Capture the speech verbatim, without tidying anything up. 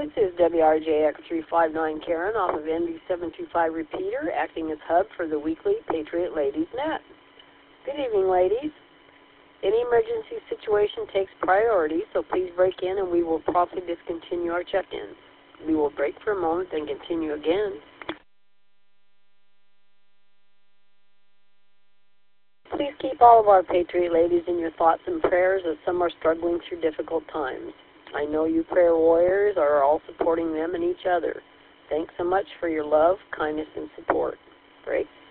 This is W R J X three five nine Karen off of N B seven two five repeater, acting as hub for the weekly Patriot Ladies Net. Good evening, ladies. Any emergency situation takes priority, so please break in and we will promptly discontinue our check-ins. We will break for a moment, then continue again. Please keep all of our Patriot ladies in your thoughts and prayers as some are struggling through difficult times. I know you prayer warriors are all supporting them and each other. Thanks so much for your love, kindness, and support. Break.